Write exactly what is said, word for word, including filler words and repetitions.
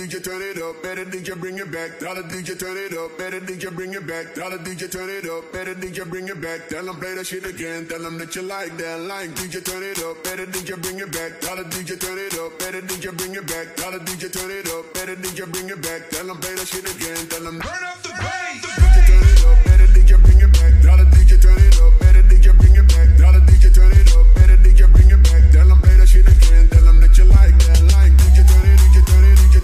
D J turn it up, better D J bring it back. Tell the D J turn it up, better D J bring it back. Tell the D J turn it up, better D J bring it back. Tell them play that shit again, tell them that you like that line. D J turn it up, better D J bring it back. Tell the D J turn it up, better D J bring it back. Tell the D J turn it up, better D J bring it back. Tell them play that shit again, tell them turn up the bass.